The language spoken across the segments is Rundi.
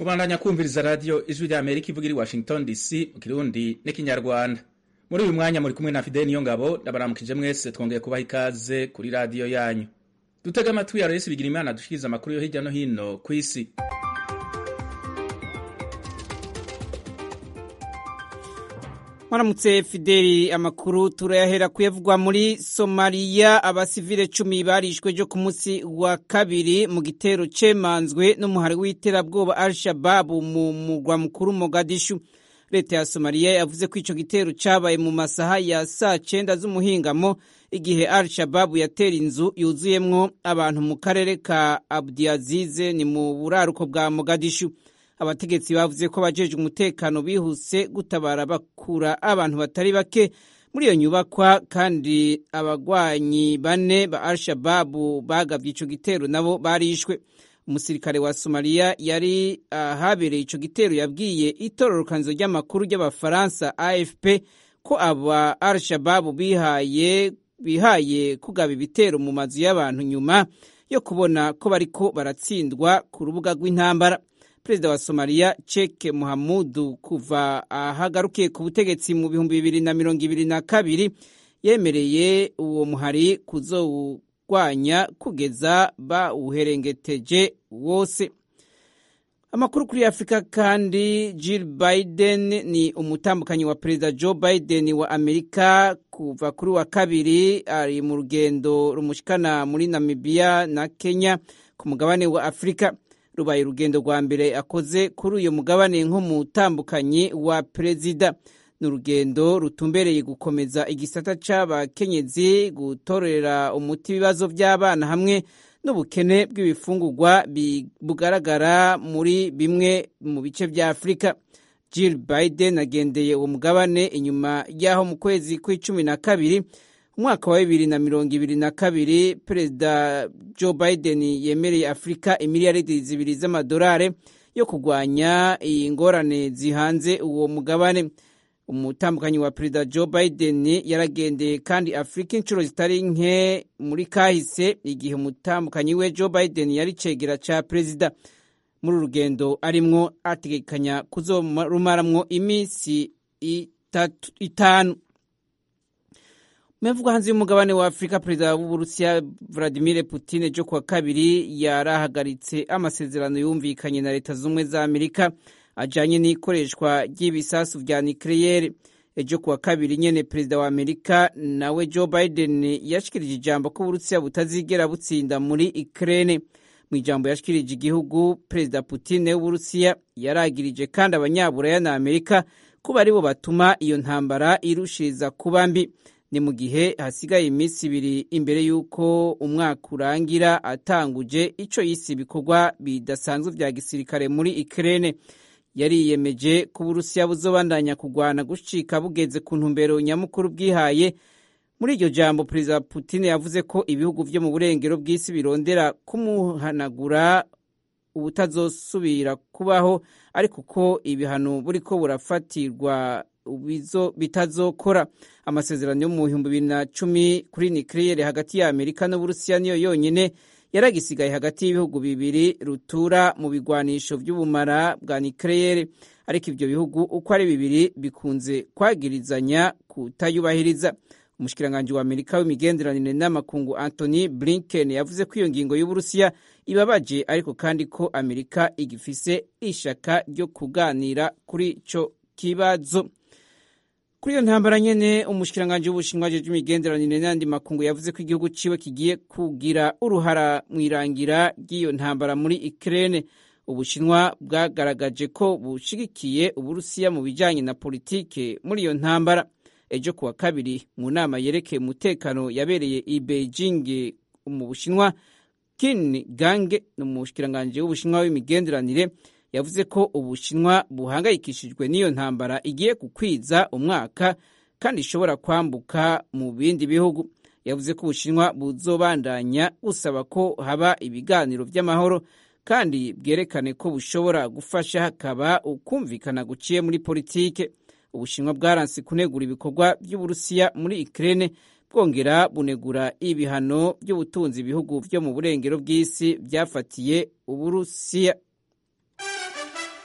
Mubandanya kumviriza radio Ijwi rya Amerika ivuga iri Washington DC mu Kirundi n'ikinyarwanda. Muri uyu mwanya muri kumwe na Fidel Niyongabo ndabaramukije mwese twongeye kubaha ikaze kuri radio yanyu. Dutega amatwi ya Rais Bigirimana dushikiriza amakuru yo hirya no hino ku isi. Maramutse Fideli, amakuru turayahera kuyavugwa muri Somalia. Abasivile 10 barishwe jo ku munsi wa kabiri mu gitero cemanzwe n'umuhari w'iterabwoba Al-Shabaab mu mugwa mukuru Mogadishu. Leta ya Somalia yavuze ko ico gitero cabaye mu masaha ya saa 9 z'umuhingamo igihe Al-Shabaab yatera inzu yuzuyemwo abantu mu karere ka Abdiaziz ni mu buraruko bwa Mogadishu. Abategetsi bavuze ko bajeje umutekano bihuse gutabara bakura abantu batari bake muri iyo nyubakwa, kandi abagwanyi 4 ba Al-Shabaab bagavye ico gitero nabo barishwe. Umusirikare wa Somalia yari ahabereye ico gitero yabwiye itororokanizo ry'amakuru ry'abafaransa AFP ko aba Al-Shabaab bihaye kugaba ibitero mu mazu y'abantu nyuma yo kubona ko bariko baratsindwa ku rubuga rw'intambara. Perezida wa Somalia Sheikh Mohamud kuva ahagarukiye ku butegetsi mu 2022 yemereye uwo muhari kuzowugwanya kugeza bawuherengeteje wose. Amakuru kuri Afrika kandi, Jill Biden ni umutambukanyi wa Perezida Joe Biden wa Amerika kuva kuri wa kabiri ari mu rugendo rumushikana muri Namibia na Kenya ku mugabane wa Afrika. Rubaye urugendo rwa mbere akoze kuri uyu mugabane nk'umutambukanyi wa perezida. Ni urugendo rutumbereye gukomeza igisata c'abakenyezi, gutorera umuti ibibazo by'abana hamwe n'ubukene bw'ibifungurwa bugaragara muri bimwe mu bice vya Afrika. Jill Biden agendeye uwo mugabane inyuma y'aho mu kwezi kwa12 umwaka wa 2022 Perezida Joe Biden yemereye Afrika imiliyaridi 2 z'amadolari yo kugwanya ingorane zihanze uwo mugabane. Umutambukanyi wa Perezida Joe Biden yaragendeye kandi Afrika inshuro zitari nke muri kahise, igihe umutambukanyi we Joe Biden yari cegera ca perezida. Muri urugendo arimwo ategekanya kuzorumaramwo imisi 5. Mevugwa hanze y'umugabane wa Afrika, Perezida w'Uburusiya Vladimir Putin jo kwa kabiri yarahagaritse amasezerano yumvikanye na Leta z'Ubumwe za Amerika ajanye n'ikoreshwa ry'ibisasu vya nucleaire. Ejo kwa kabiri nyene Perezida wa Amerika nawe Joe Biden yashikirije ijambo ko Uburusiya butazigera butsinda muri Ukraine. Mu ijambo yashikirije igihugu, Perezida Putin w'Uburusiya yaragirije kandi abanyaburaya na Amerika kuba aribo batuma iyo ntambara irushiriza kuba mbi. Ni mu gihe hasigaye iminsi 2 imbere yuko umwaka urangira atanguje ico yise ibikorwa bidasanzwe vya gisirikare muri Ukraine. Yariyemeje ko Uburusiya buzobandanya kugwana gushika bugeze ku ntumbero nyamukuru bwihaye. Muri iryo jambo, Perezida Putin yavuze ko ibihugu vyo mu burengero bw'isi birondera kumuhanagura ubutazosubira kubaho, ariko ko ibihano buriko burafatirwa bitazokora. Amasezerano yo mu 2010 kuri nucleaire hagati ya Amerika n'Uburusiya niyo yonyene yaragisigaye hagati y'ibihugu bibiri rutura mu bigwanisho vy'ubumara bwa nucleaire, ariko ivyo bihugu uko ari bibiri bikunze kwagirizanya kutayubahiriza. Umushikiranganje wa Amerika w'imigenderanire n'amakungu Anthony Blinken yavuze ko iyo ngingo y'Uburusiya ibabaje, ariko kandi ko Amerika igifise ishaka ryo kuganira kuri ico kibazo. Kuri iyo ntambara nyene, umushikiranganje w'Ubushinwa jeje imigenderanire n'andi makungu yavuze ko igihugu ciwe kigiye kugira uruhara mwirangira ry'iyo ntambara muri Ukraine. Ubushinwa bwagaragaje ko bushigikiye Uburusiya mu bijanye na politike muri iyo ntambara. Ejo kuwa kabiri mu nama yerekeye umutekano yabereye i Beijing mu Bushinwa, Qin Gang n'umushikiranganje w'Ubushinwa w'imigenderanire yavuze ko Ubushinwa buhangayikishijwe n'iyo ntambara igiye kukwiza umwaka kandi ishobora kwambuka mu bindi bihugu. Yavuze ko Ubushinwa buzobandanya busaba ko haba ibiganiro vy'amahoro kandi bwerekane ko bushobora gufasha hakaba ukumvikana guciye muri politike. Ubushinwa bwaranse kunegura ibikorwa by'Uburusiya muri Ukraine, bwongera bunegura ibihano by'ubutunzi ibihugu vyo mu burengero bw'isi byafatiye Uburusiya.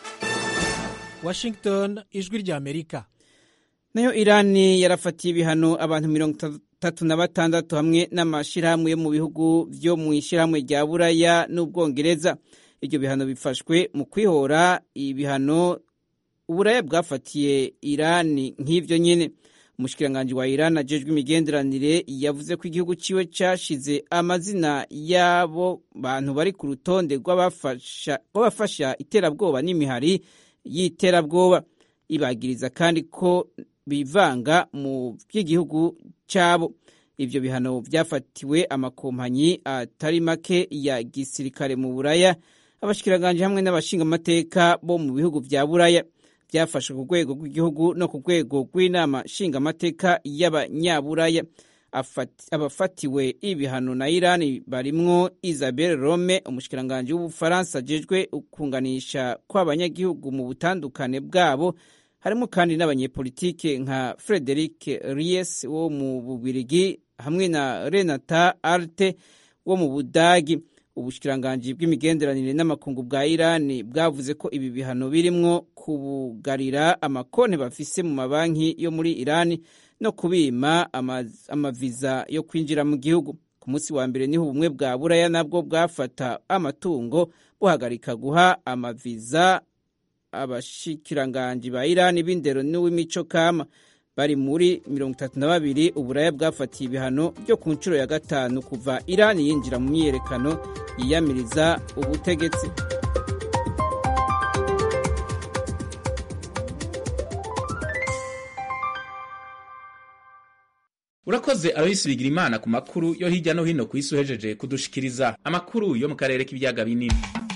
Washington, ijwi ry'Amerika. Nayo Irani yarafatiye ibihano abantu 36 hamwe n'amashirahamwe yo mu bihugu vyo mu ishirahamwe rya Buraya n'Ubwongereza. Iryo bihano bifashwe mu kwihora ibihano Uburaya bwafatiye Irani nk'ivyo nyene. Umushikiranganje wa Iran ajejwe imigenderanire yavuze ko igihugu ciwe cashize amazina yabo bantu bari ku rutonde rw'abafasha iterabwoba n'imihari y'iterabwoba. Ibagiriza kandi ko bivanga mu by'igihugu cabo. Ivyo bihano vyafatiwe amakompanyi atari make ya gisirikare mu Buraya, abashikiranganje hamwe n'abashinga amateka bo mu bihugu vya Buraya. Byafashwe ku rwego rw'igihugu no ku rwego rw'inama nshingamateka y'abanyaburaya. Abafatiwe ibihano na Iran barimwo Isabelle Rome, umushikiranganje w'Ubufaransa ajejwe ukunganisha kw'abanyagihugu mu butandukane bwabo, harimo kandi n'abanyepolitike nka Frederic Ries wo mu Bubirigi hamwe na Renata Arte wo mu Budagi. Ubushikiranganje bw'imigenderanire n'amakungu bwa Iran bwavuze ko ibi bihano birimwo kubugarira amakonti bafise mu mabanki yo muri Iran no kubima amaviza yo kwinjira mu gihugu. Ku munsi wa mbere niho ubumwe bwa Buraya nabwo bwafata amatungo buhagarika guha amaviza abashikiranganje ba Iran b'indero n'uw'imico kama. Bari muri 32 Uburaya bwafatiye ibihano byo ku nshuro ya 5 kuva Iran yinjira mu myiyerekano yiyamiriza ubutegetsi. Urakoze Aloysi Bigirimana ku makuru yo hirya no hino ku isi uhejeje kudushikiriza. Amakuru yo mu karere k'ibiyaga binini.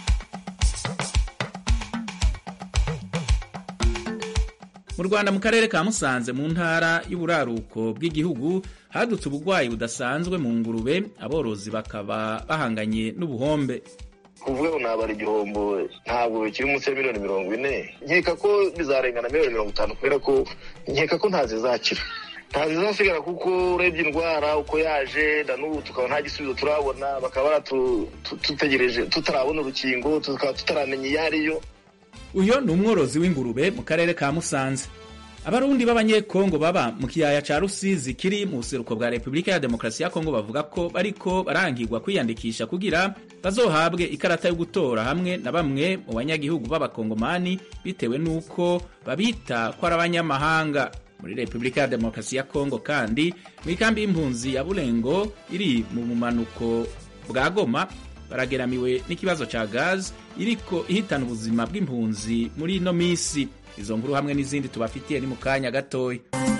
Mu Rwanda mu karere ka Musanze mu ntara y'uburaruko bw'igihugu hadutse ubugwayi budasanzwe mu ngurube, aborozi bakaba bahanganye n'ubuhombe. Kuvuga ngo nabara igihombo ntabwo kiri munsi ya miliyoni 40. Nkeka ko bizarengana miliyoni 50 kubera ko nkeka ko ntazizakira. Ntazizasigara kuko urebye indwara uko yaje n'ubu tukaba nta gisubizo turabona, bakaba tutegereje tutarabona urukingo, tukaba tutaramenya iyo ariyo. Uyo ni umworozi w'ingurube mu karere ka Musanze. Abarundi b'abanyekongo baba mu kiyaya ca Rusizi kiri mu buseruko bwa Repubulika ya Demokarasi ya Kongo bavuga ko bariko barangirwa kwiyandikisha kugira bazohabwe ikarata yo gutora hamwe na bamwe mu banyagihugu b'abakongomani bitewe nuko babita ko ari abanyamahanga. Muri Repubulika ya Demokarasi ya Kongo kandi mu ikambi y'impunzi ya Bulengo iri mu bumanuko bwa Goma barageramiwe n'ikibazo ca gaz iriko ihitana ubuzima bw'impunzi muri ino misi. Izo nkuru hamwe n'izindi tubafitiye ni mu kanya gatoya.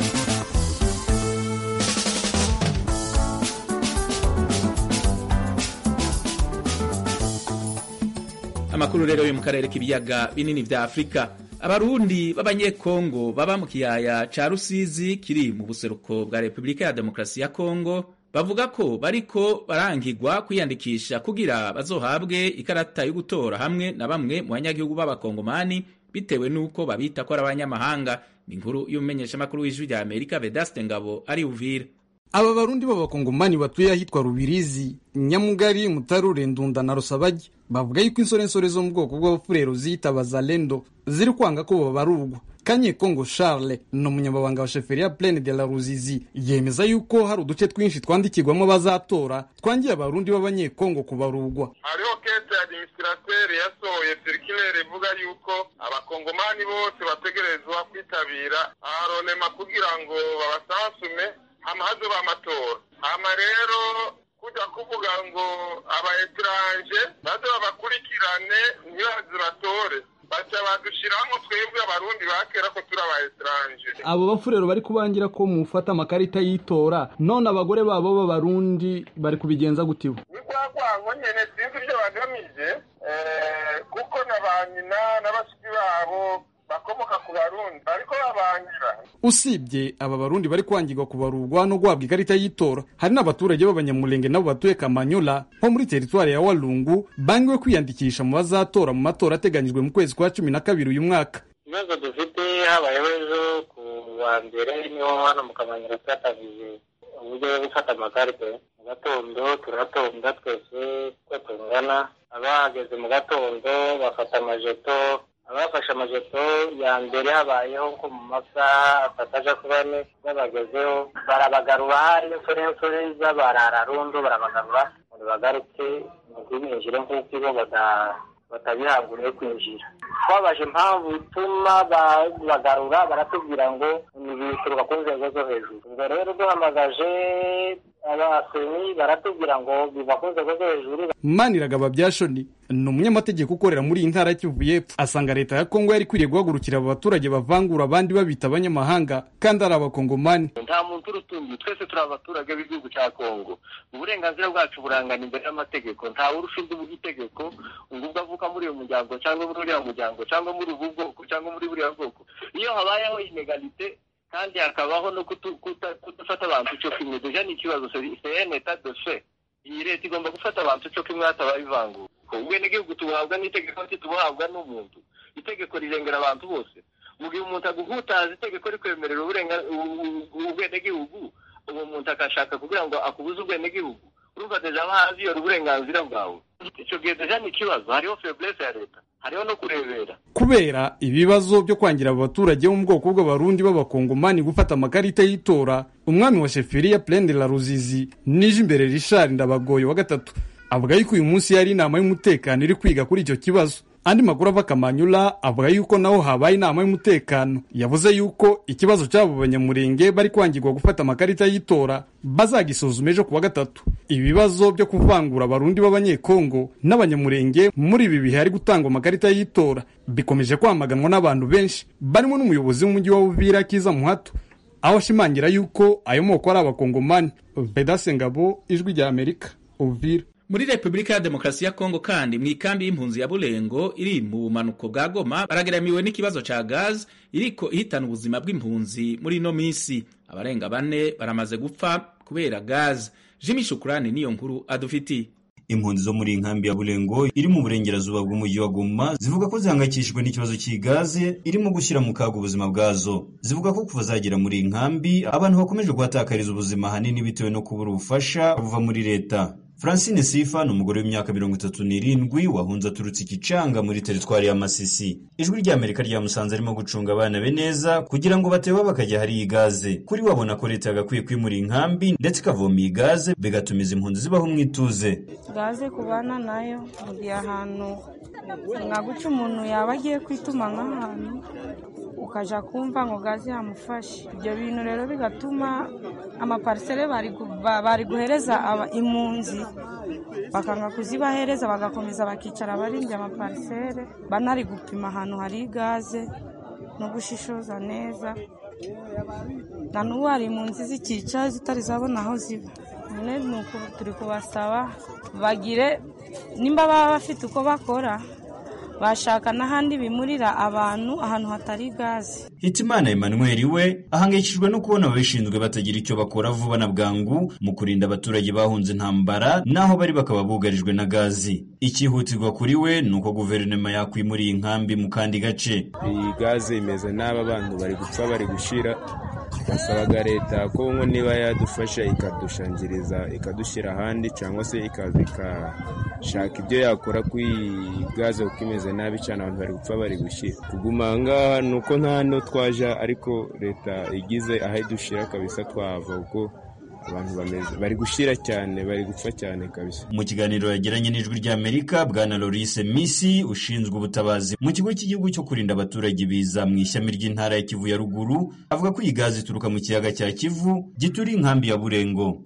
Amakuru rero yo mu karere k'ibiyaga binini vya Afrika. Abarundi b'abanyekongo baba mu kiyaya ca Rusizi kiri mu buseruko bwa Repubulika ya Demokarasi ya Kongo bavuga ko bariko barangirwa kwiyandikisha kugira bazohabwe ikarata yo gutora hamwe na bamwe mu banyagihugu b'abakongomani bitewe nuko babita ko ari abanyamahanga. Ni inkuru y'umumenyesha makuru w'ijwi rya Amerika Vedaste Ngabo ari Uvira. Aba barundi b'abakongomani batuye ahitwa Rubirizi, Nyamugari, Mutarure, Ndunda na Rusabagi bavuga yuko insorensore zo mu bwoko bw'abafurero zita Bazalendo ziri kwanga ko babarurwa. Kanyekongo Charles no munyamabanga wa Sheferia Plaine de la Ruzizi yemeza yuko hari uduce twinshi twandikirwamo bazatora twangiye abarundi b'abanyekongo kubarurwa. Hariho kete administrateur yasohoye circulaire ivuga yuko abakongomani bose bategerezwa kwitabira aronema kugira ngo babasansume hamaze b'amatora. Hama rero kuja kuvuga ngo aba étranger baze babakurikirane ntibaze batore baca badushiramo twebwe abarundi bakera ko turi aba étranger. Abo bafurero bari kubangira ko mufata amakarita y'itora none abagore babo b'abarundi bari kubigenza gutiwe. Nigwagwango nyene sinzi ibyo bagamije kuko nabanyina n'abashiki babo bakomoka ku barundi ariko babangira. Usibye aba barundi bari kwangirwa kubarurwa no guhabwa ikarita y'itora, hari n'abaturage b'abanyamulenge nabo batuye Kamanyola nko muri teritwari ya Walungu bangiwe kwiyandikisha mu bazatora mu matora ateganyijwe mu kwezi kwa 12 uyu mwaka. Ibibazo dufite habayeho ejo ku wa mbere niho hano mu Kamanyola twatangije uburyo bwo gufata amakarite. Mu gatondo turatonda twese twatungana, abahageze mu gatondo bafata amajeto abafashe amajeto ya mbere habayeho nko mu masaha atataja kuba ane babagezeho barabagarura hari insore z'abarararundo barabagarura ngo bagaruke mu kwinjira nk'uko bo batabihanguriye kwinjira. Twabaje impamvu ituma bagarura baratubwira ngo ni bituruka ku nzego zo hejuru. Ubwo rero duhamagaje abaseni baratubwira ngo biva ku nzego zo hejuru. Maniragaba Byashoni ni umunyamategeko ukorera muri iyi ntara ya Kivu y'Epfo, asanga leta ya Kongo yari kwiriye guhagurukira aba baturage bavangura abandi babita abanyamahanga kandi ari abakongomani. Nta muntu urutumye, twese turi abaturage b'igihugu cya Kongo. Uburenganzira bwacu burangana imbere y'amategeko, nta urushinzwe itegeko ngo avuka muri uyu muryango cyangwa muri uriya muryango cyangwa muri ubu bwoko cyangwa muri buriya bwoko. Iyo habayeho inegalite kandi hakabaho no kudufata abantu cyo kimwe, deja ni ikibazo c'est un état de fait. Iyi leta igomba gufata abantu cyo kimwe hatabayivangura. Ubwenegihugu tubuhabwa n'itegeko tubuhabwa n'umuntu. Itegeko rirengera abantu bose. Mu gihe umuntu aguhutaza itegeko rikwemerera ubwenegihugu, uwo muntu akashaka kugira ngo akubuze ubwenegihugu, urumva deja bahazi iyo uburenganzira bwawe. Icyo gihe deja ni ikibazo, hariho faiblesse ya leta, hariho no kurebera. Kubera ibibazo byo kwangira abaturage bo mu bwoko bw'abarundi b'abakongomani gufata amakarita y'itora, umwami wa Sheffield Plaine de la Ruzizi nije imbere Richard Ndabagoye wa gatatu avuga yuko uyu munsi yari inama y'umutekano iri kwiga kuri icyo kibazo. Andi makuru ava Kamanyula avuga yuko naho habaye inama y'umutekano, yavuze yuko ikibazo cy'abo banyamurenge bari kwangirwa gufata amakarita y'itora bazagisuzuma ejo kuwa gatatu. Ibibazo byo kuvangura abarundi b'abanyekongo n'abanyamurenge muri ibi bihe hari gutangwa amakarita y'itora bikomeje kwamaganwa n'abantu benshi, barimo n'umuyobozi w'umujyi wa Uvira Kiza Muhato, aho ashimangira yuko ayo moko ari abakongomani. Bedase Ngabo, Ijwi rya Amerika, Uvira. Muri Republika ya Demokarasi ya Kongo kandi mwikambi y'impunzi ya Bulengo iri mu bumanuko bwa Goma barageramiwe n'ikibazo ca gaz iriko ihitana ubuzima bw'impunzi muri no misi. Abarenga 4 baramaze gupfa kubera gaz. Jimmy Shukrani niyo nkuru adufiti. Impunzi zo muri inkambi ya Bulengo iri mu burengerazuba bw'umujyi wa Goma zivuga ko zihangayikishijwe n'ikibazo cy'igaze irimo gushyira mu kaga ubuzima bwazo. Zivuga ko kuva zagera muri inkambi abantu bakomeje guhatakariza ubuzima hanini bitewe no kubura ubufasha buva muri leta. Francine Sifa ni umugore w'imyaka 37 wahunze aturutse Ikicanga muri teritwari ya Masisi. Ijwi rya Amerika ryamusanze arimo gucunga abana be neza kugira ngo batewe bakajya hari igaze. Kuri wabona ko leta yagakwiye kwimura inkambi ndetse ikavoma igaze bigatumiza impunzi zibaho mwituze. Gaze kubana nayo mugiye ahantu naguca umuntu yaba agiye kwituma nk'ahantu ukaja kumva ngo gaze yamufashe. Ibyo bintu rero bigatuma amaparsele bari guhereza impunzi bakanga kuzibahereza bagakomeza bakicara barindya amaparsele banari gupima ahantu hari gaze no gushishoza neza. Na n'ubu hari impunzi zikica zitari zabona aho ziba. None nuko turi kubasaba bagire nimba baba bafite uko bakora bashaka n'ahandi bimurira abantu ahantu hatari gaze. Hitimana Emmanuel we ahangayikishijwe no kubona ababishinzwe batagira icyo bakora vuba na bwangu mu kurinda abaturage bahunze intambara naho bari bakaba bugarijwe na gazi. Ikihutirwa kuri we nuko guverinoma yakwimuriye inkambi mu kandi gace. Iyi gaze imeze nabi, abantu bari gupfa bari gushira. Basabaga leta ko ngo niba yadufasha ikadushangiriza ikadushyira ahandi cyangwa se ikashaka ibyo yakora ku gaze uko imeze nabi cyane, abantu bari gupfa bari gushyira. Kuguma ngaha nuko nta no twaja, ariko leta igize aho idushira kabisa twava uko abantu bari gushira cyane, bari gupfa cyane kabisa. Mu kiganiro yagiranye n'Ijwi rya Amerika, bwana Lorise Misi ushinzwe ubutabazi mu kigo cy'igihugu cyo kurinda abaturage biza mu ishyami ry'intara ya Kivu ya ruguru avuga ko iyi gazi ituruka mu kiyaga cya Kivu gituri inkambi ya Burengo.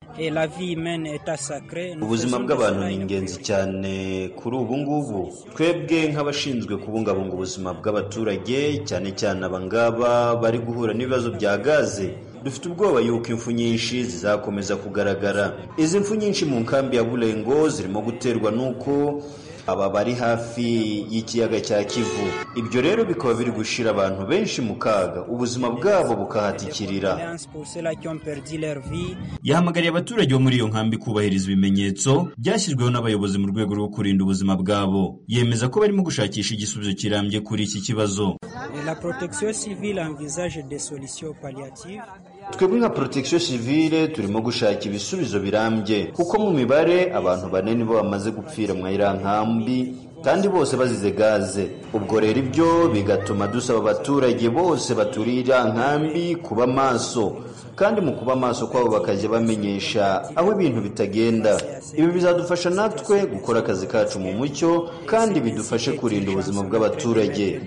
Ubuzima bw'abantu ni ingenzi cyane kuri ubu ngubu. Twebwe nk'abashinzwe kubungabunga ubuzima bw'abaturage cyane cyane abangaba bari guhura n'ibibazo bya gaze, dufite ubwoba yuko impfu nyinshi zizakomeza kugaragara. Izi impfu nyinshi mu nkambi ya Bulengo zirimo guterwa nuko aba bari hafi y'ikiyaga cya Kivu. Ibyo rero bikaba biri gushira abantu benshi mu kaga, ubuzima bwabo bukahatikirira. Yahamagariye abaturage bo muri iyo nkambi kubahiriza ibimenyetso byashyizweho n'abayobozi mu rwego rwo kurinda ubuzima bwabo. Yemeza ko barimo gushakisha igisubizo kirambye kuri iki kibazo. La protection civile envisage des solutions palliatives. Twebwe nka protection civile turimo gushaka ibisubizo birambye kuko mu mibare abantu banene bo bamaze gupfira mu iriya nkambi kandi bose bazize gaze. Ubwo rero ibyo bigatuma dusaba abaturage bose baturira nkambi kuba maso, kandi mu kuba maso kwabo bakajya bamenyesha aho ibintu bitagenda. Ibi bizadufasha natwe gukora akazi kacu mu mucyo kandi bidufashe kurinda ubuzima bw'abaturage.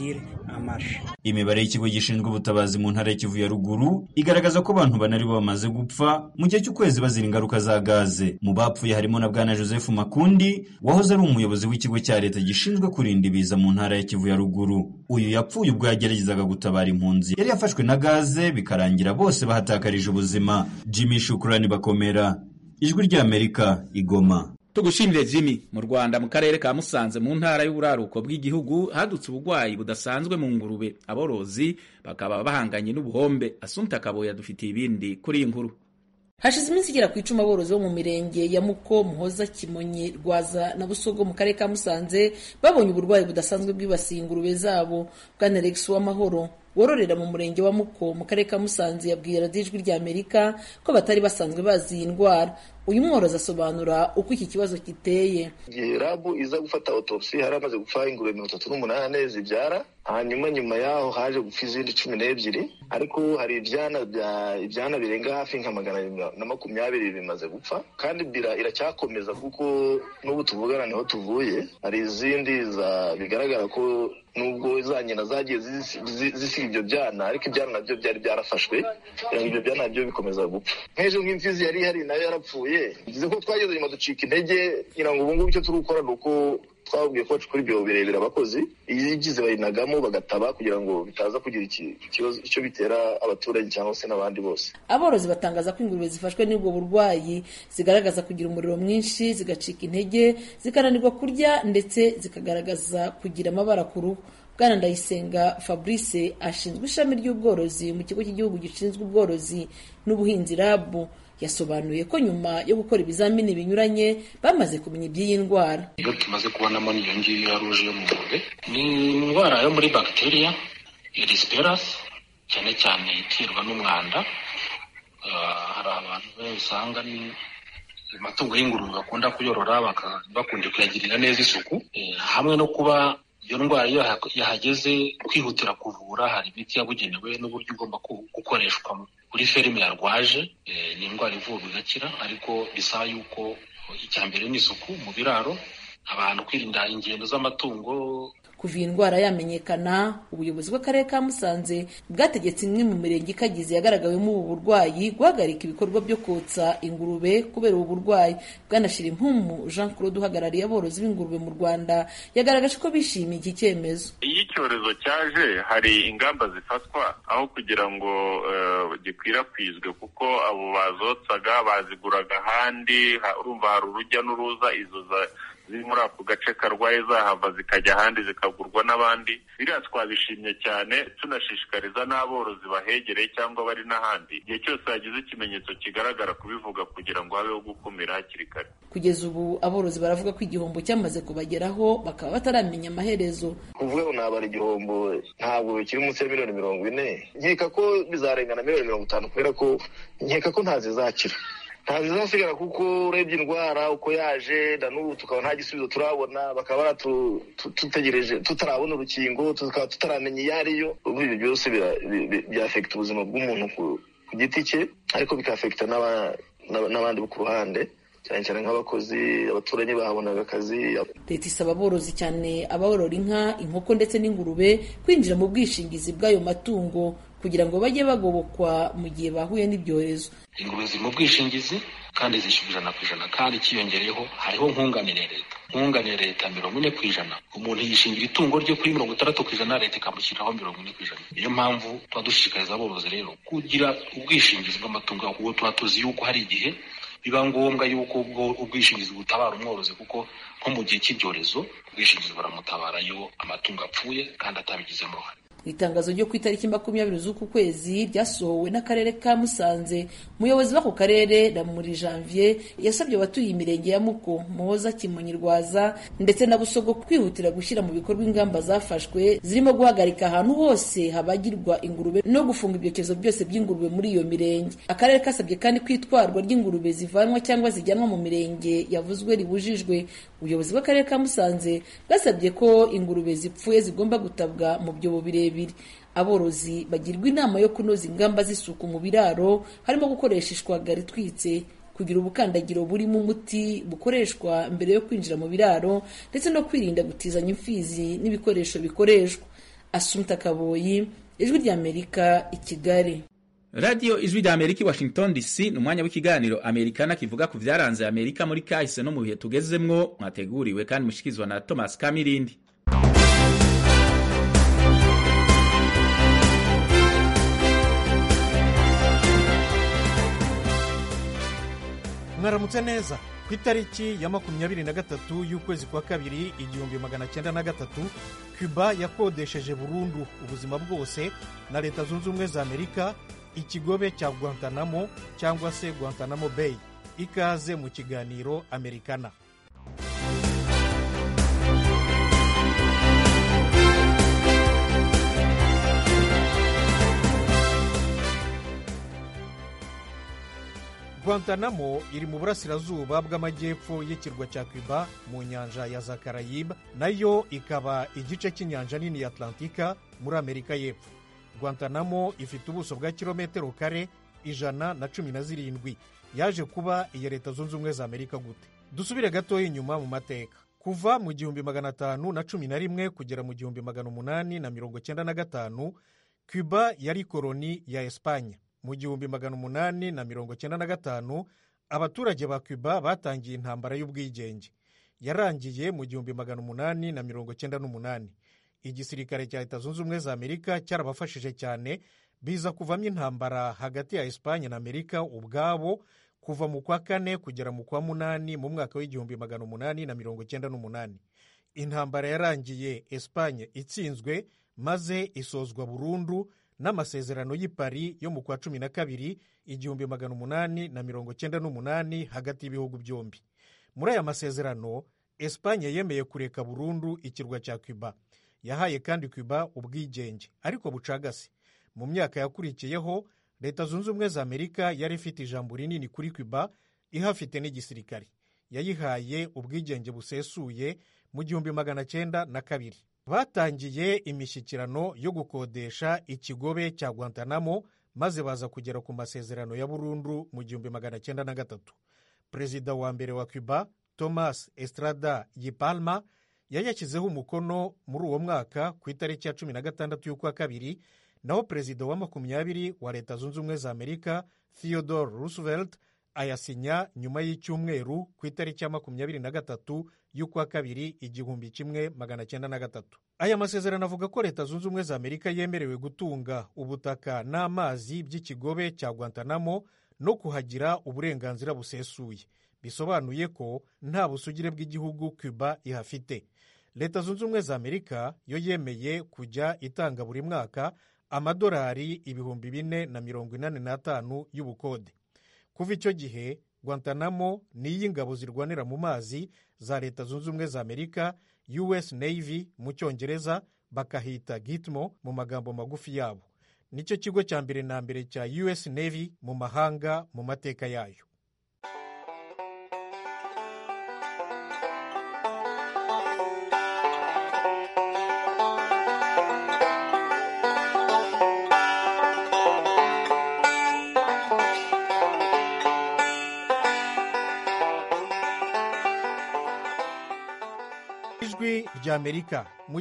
Imibare y'ikigo gishinzwe ubutabazi mu ntara ya Kivu ya ruguru igaragaza ko abantu bane aribo bamaze gupfa mu gihe cy'ukwezi bazira ingaruka za gaze. Mu bapfuye harimo na bwana Joseph Makundi wahoze ari umuyobozi w'ikigo cya leta gishinzwe kurinda ibiza mu ntara ya Kivu ya ruguru. Uyu yapfuye ubwo yageragezaga gutabara impunzi yari yafashwe na gaze bikarangira bose bahatakarije ubuzima. Jimmy Shukrani Bakomera, Ijwi ry'Amerika, Igoma. Tugushimire Jimmy. Mu Rwanda mu karere ka Musanze mu ntara y'uburaruko bw'igihugu hadutse ubugwayi budasanzwe mu ngurube, aborozi bakaba bahanganye n'ubuhombe. Asumta Kaboya dufitiye ibindi kuri iyi nkuru. Hashize iminsi igera ku 10 aborozi bo mu mirenge ya Muko, Muhoza, Kimonyi, Rwaza na Busogo mu karere ka Musanze babonye uburwayi budasanzwe bwibasiye ingurube zabo. Bwana Alex Uwamahoro wororera mu murenge wa Muko mu karere ka Musanze yabwiye Radio Ijwi ry'Amerika ko batari basanzwe bazi iyi ndwara. Uyu mworozi asobanura uko iki kibazo kiteye. Igihe rabu iza gufata autopsy hari amaze gupfa ingurube 38 zibyara, hanyuma nyuma yaho haje gupfa izindi 12, ariko hari ibyana birenga hafi nka 120 bimaze gupfa, kandi iracyakomeza kuko n'ubu tuvugana niho tuvuye. Hari izindi bigaragara ko nubwo za nyina zagiye zisiga ibyo byana, ariko ibyana nabyo byari byarafashwe, ibyo byana nabyo bikomeza gupfa. Nk'ejo nk'imfizi yari hari nayo yarapfuye. Bivuze ko twageze nyuma ducika intege, kugira ngo ubu ngubu icyo turi gukora ni uko twabwiye ko kuri ibyo birebera abakozi igize bayinagamo bagataba kugira ngo bitaza kugira ikibazo icyo bitera abaturage cyangwa se n'abandi bose. Aborozi batangaza ko ingurube zifashwe n'ubwo burwayi zigaragaza kugira umuriro mwinshi, zigacika intege, zikananirwa kurya ndetse zikagaragaza kugira amabara ku ruhu. Bwana Ndayisenga Fabrice ashinzwe ishami ry'ubworozi mu kigo cy'igihugu gishinzwe ubworozi n'ubuhinzi RAB yasobanuye ko nyuma yo gukora ibizamini binyuranye bamaze kumenya iby'iyi ndwara. Iyo tumaze kubonamo niyo ngiyo ya rouge yo mu ngurube, ni indwara yo muri bacteria Erysipelas, cyane cyane iterwa n'umwanda. Hari abantu usanga ni amatungo y'ingurube bakunda kuyorora bakunda kuyagirira neza isuku, hamwe no kuba iyo ndwara iyo yahageze kwihutira kuvura. Hari imiti yabugenewe n'uburyo ugomba gukoreshwa kuri ferme yarwaje. Ni indwara ivurwa igakira, ariko bisaba yuko icya mbere ni isuku mu biraro, abantu kwirinda ingendo z'amatungo. Kuva iyi ndwara yamenyekana, ubuyobozi bw'akarere ka Musanze bwategetse imwe mu mirenge ikagize yagaragawemo ubu burwayi guhagarika ibikorwa byo kotsa ingurube kubera ubu burwayi. Bwana Shirimpumu Jean Claude uhagarariye aborozi b'ingurube mu Rwanda yagaragaje ko bishimiye iki cyemezo. Iyo icyorezo cyaje hari ingamba zifatwa aho kugira ngo gikwirakwizwe, kuko abo bazotsaga baziguraga ahandi, urumva hari urujya n'uruza, izo ziri muri ako gace karwaye zahava zikajya ahandi zikagurwa n'abandi. Biriya twabishimye cyane, tunashishikariza n'aborozi bahegereye cyangwa bari n'ahandi, igihe cyose hagize ikimenyetso kigaragara kubivuga kugira ngo habeho gukumira hakiri kare. Kugeza ubu aborozi baravuga ko igihombo cyamaze kubageraho, bakaba bataramenya amaherezo. Kuvuga ngo nabara igihombo ntabwo kiri munsi ya $40. Nkeka ko bizarengana $50 kubera ko nkeka ko ntazizakira. Ntazizasigara kuko urebye indwara uko yaje na n'ubu tukaba nta gisubizo turabona, bakaba tutegereje tutarabona urukingo, tukaba tutaramenya iyo ariyo. Ibyo byose byafekita ubuzima bw'umuntu ku giti cye, ariko bikafekita n'abandi bo ku ruhande, cyane cyane nk'abakozi, abaturanyi bahabonaga akazi. Leta isaba aborozi cyane aborora inka, inkoko ndetse n'ingurube kwinjira mu bwishingizi bw'ayo matungo kugira ngo bajye bagobokwa mu gihe bahuye n'ibyorezo. Ingurube ziri mu bwishingizi kandi zishyura 100%, kandi kiyongereyeho hariho nkunganire leta. Nkunganire leta 40%. Umuntu yishingira itungo rye kuri 60%, leta ikamushyiraho 40%. Niyo mpamvu twadushishikariza aborozi rero kugira ubwishingizi bw'amatungo, kuko tuba tuzi yuko hari igihe biba ngombwa yuko ubwishingizi butabara umworozi, kuko nko mu gihe cy'ibyorezo ubwishingizi buramutabara iyo amatungo apfuye kandi atabigizemo uruhare. Itangazo ryo ku itariki 20 z'uku kwezi ryasohowe n'akarere ka Musanze, umuyobozi w'ako karere Ramuri Janvier yasabye abatuye imirenge ya Muko, Muhoza, Kimonyi, Rwaza ndetse na Busogo kwihutira gushyira mu bikorwa ingamba zafashwe zirimo guhagarika ahantu hose habagirwa ingurube no gufunga ibyokezo byose by'ingurube muri iyo mirenge. Akarere kasabye kandi kwitwarwa ry'ingurube zivanwa cyangwa zijyanwa mu mirenge yavuzwe ribujijwe ubuyobozi bw'akarere ka Musanze bwasabye ko ingurube zipfuye zigomba gutabwa mu byobo birebire. Aborozi bagirwa inama yo kunoza ingamba z'isuku mu biraro, harimo gukoresha ishwagara itwitse, kugira ubukandagiro burimo umuti bukoreshwa mbere yo kwinjira mu biraro, ndetse no kwirinda gutizanya imfizi n'ibikoresho bikoreshwa. Assumpta Kaboyi, Ijwi ry'Amerika, i Kigali. Radio Ijwi ry'Amerika i Washington DC ni umwanya w'ikiganiro Amerikana kivuga ku vyaranze Amerika muri kahise no mu bihe tugezemwo, mwateguriwe kandi mushikizwa na Thomas Kamirindi. Mwaramutse neza. Ku itariki ya 23 y'ukwezi kwa kabiri 1903, Cuba yakodesheje burundu ubuzima bwose na Leta Zunze Ubumwe za Amerika ikigobe cya Guantanamo cyangwa se Guantanamo Bay. Ikaze mu kiganiro Amerikana. Guantanamo iri mu burasirazuba bw'amajyepfo y'ikirwa cya Cuba mu nyanja ya za Caraïbes, nayo ikaba igice cy'inyanja nini ya Atlantika muri Amerika y'Epfo. Guantanamo ifite ubuso bwa kilometero kare 117. Yaje kuba iya Leta Zunze Ubumwe za Amerika gute? Dusubire gato inyuma mu mateka. Kuva mu 1511 kugera mu 1895, Cuba yari koloni ya Espanya. Mu 1895 abaturage ba Cuba batangiye intambara y'ubwigenge. Yarangiye mu 1898. Igisirikare cya Leta Zunze Ubumwe za Amerika cyarabafashije cyane, biza kuvamo intambara hagati ya Espanya na Amerika ubwabo kuva mu kwa 4 kugera mu kwa 8 mu mwaka w'1898. Intambara yarangiye Espanya itsinzwe maze isozwa burundu n'amasezerano y'i Paris yo mu kwa 12 1898 hagati y'ibihugu byombi. Muri aya masezerano Espanya yemeye kureka burundu ikirwa cya Cuba. Yahaye kandi Cuba ubwigenge ariko bucagase. Mu myaka yakurikiyeho Leta Zunze Ubumwe za Amerika yari ifite ijambo rinini kuri Cuba, ihafite n'igisirikare. Yayihaye ubwigenge busesuye mu 1902. Batangiye imishyikirano yo gukodesha ikigobe cya Guantanamo maze baza kugera ku masezerano ya burundu mu 1903. Perezida wa mbere wa Cuba, Tomás Estrada y Palma, yayashyizeho umukono muri uwo mwaka ku itariki ya 16 y'ukwa kabiri, naho perezida wa 20 wa Leta Zunze Ubumwe za Amerika, Theodore Roosevelt, ayasinya nyuma y'icyumweru ku itariki ya 23 y'ukwa kabiri 1903. Aya masezerano avuga ko Leta Zunze Ubumwe za Amerika yemerewe gutunga ubutaka n'amazi by'ikigobe cya Guantanamo no kuhagira uburenganzira busesuye. Bisobanuye ko nta busugire bw'igihugu Cuba ihafite. Leta Zunze Ubumwe za Amerika yo yemeye kujya itanga buri mwaka amadolari 485 y'ubukode. Kuva icyo gihe Guantanamo ni iy'ingabo zirwanira mu mazi za Leta Zunze Ubumwe za Amerika, US Navy mu Cyongereza, bakahita Gitmo mu magambo magufi yabo. Nicyo kigo cya mbere na mbere cya US Navy mu mahanga mu mateka yayo. Ijwi ry'Amerika. Mu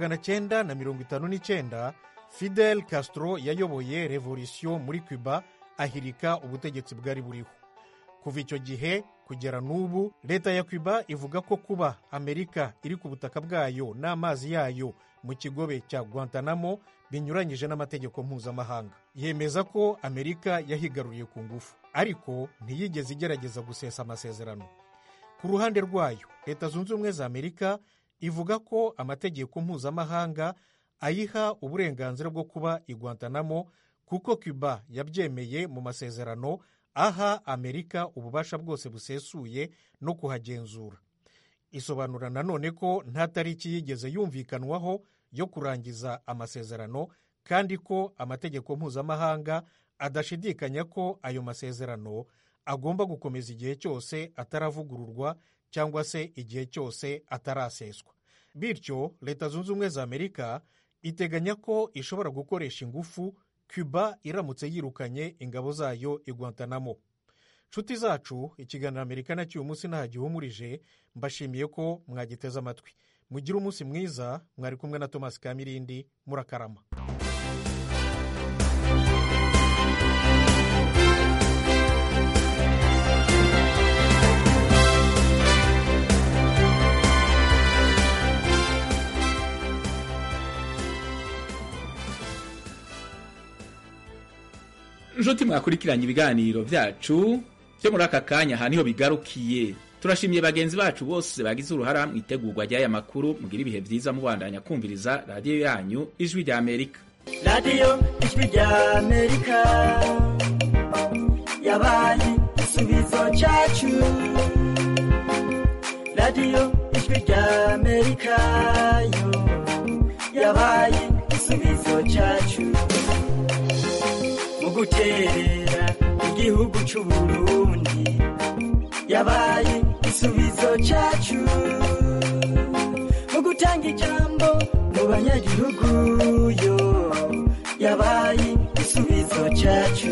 1959 Fidel Castro yayoboye revolution muri Cuba, ahirika ubutegetsi bwari buriho. Kuva icyo gihe kugera n'ubu leta ya Cuba ivuga ko kuba Amerika iri ku butaka bwayo n'amazi yayo mu kigobe cya Guantanamo binyuranyije n'amategeko mpuzamahanga. Yemeza ko Amerika yahigaruriye ku ngufu, ariko ntiyigeze igerageza gusesa amasezerano. Ku ruhande rwayo Leta Zunze Ubumwe za Amerika ivuga ko amategeko mpuzamahanga ayiha uburenganzira bwo kuba i Guantanamo kuko Cuba yabyemeye mu masezerano aha Amerika ububasha bwose busesuye no kuhagenzura. Isobanura nanone ko nta tariki yigeze yumvikanwaho yo kurangiza amasezerano, kandi ko amategeko mpuzamahanga adashidikanya ko ayo masezerano agomba gukomeza igihe cyose ataravugururwa cyangwa se igihe cyose ataraseswa. Bityo leta zunze ubumwe za Amerika iteganya ko ishobora gukoresha ingufu Cuba iramutse yirukanye ingabo zayo i Guantanamo. Nshuti zacu, ikiganiro Amerikana cy'uyu munsi nta gihumurije, mbashimiye ko mwagiteze amatwi. Mugire umunsi mwiza, mwari kumwe na Thomas Kamirindi, murakarama. Nshuti mwakurikiranye ibiganiro byacu byo muri aka kanya, aha niho bigarukiye. Turashimiye bagenzi bacu bose bagize uruhara mu itegurwa ry'aya makuru. Mugira ibihe byiza mubandanya kumviriza radiyo yanyu Ijwi rya Amerika. Radiyo Ijwi rya Amerika yabaye igisubizo cyacu. Radiyo Ijwi rya Amerika yo yabaye igisubizo cyacu. Mu guterera igihugu cy'u Burundi yabaye igisubizo cyacu. Mu gutanga ijambo mu banyagihugu yo yabaye igisubizo cyacu.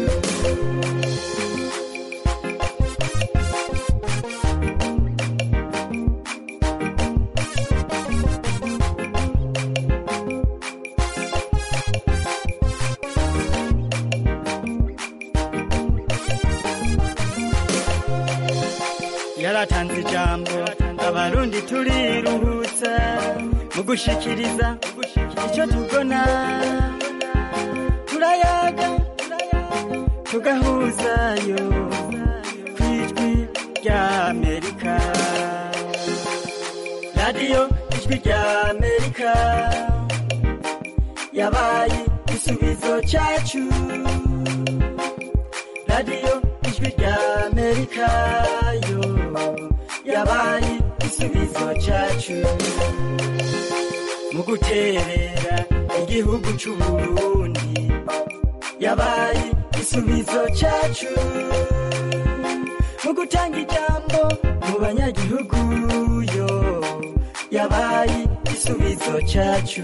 Yaratanze ijambo abarundi turiruhutsa mu gushikiriza icyo tubona. Turayaga tugahuzayo ku Ijwi rya Amerika. Radiyo Ijwi rya Amerika yabaye igisubizo cyacu. Radiyo Ijwi rya Amerika yo yabaye igisubizo cyacu. Mu guterera igihugu cy'u Burundi yabaye igisubizo cyacu. Mu gutanga ijambo mu banyagihugu yo yabaye igisubizo cyacu.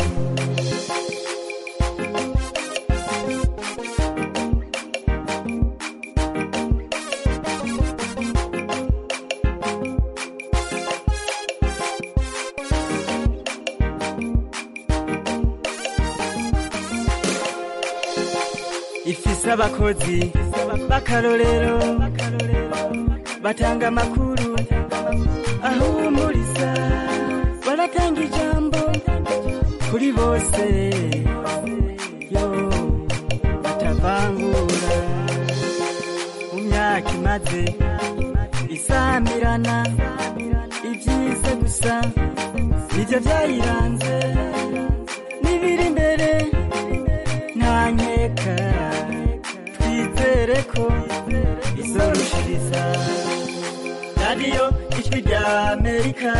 Ifise abakozi b'akarorero batanga amakuru ahumuriza, baratanga ijambo kuri bose yo batavangura. Mu myaka imaze isamirana ibyiza gusa nibyo byayiranze, n'ibiri imbere nta nkeka. Twizere ko izorushiriza. Radiyo Ijwi rya Amerika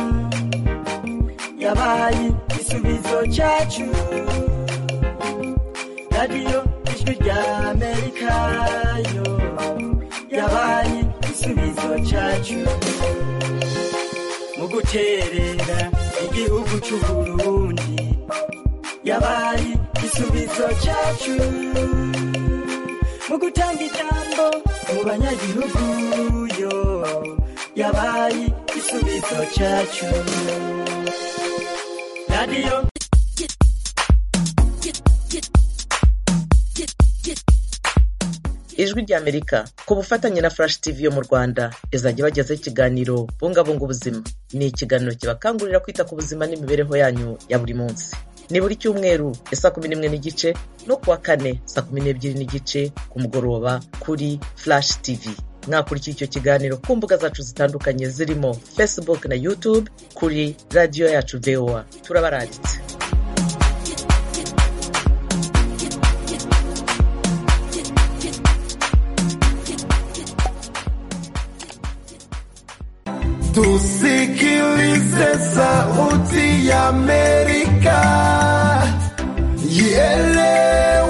yabaye igisubizo cyacu. Radiyo Ijwi rya Amerika yo yabaye igisubizo cyacu. Mu guterera igihugu cy'u Burundi yabaye igisubizo cyacu. Mu gutanga ijambo mu banyagihugu yo yabaye igisubizo cyacu. Radiyo Ijwi rya Amerika ku bufatanye na Flash TV yo mu Rwanda izajya bagezaho ikiganiro bungabunga ubuzima. Ni ikiganiro kibakangurira kwita ku buzima n'imibereho yanyu ya buri munsi. Ni buri cyumweru saa 11:30 no kuwa kane saa 12:30 ku mugoroba kuri Flash TV. Mwakurikira icyo kiganiro ku mbuga zacu zitandukanye zirimo Facebook na YouTube kuri radio yacu VOA. Turabaranditse. Tusikilize sauti ya Amerika, ielewe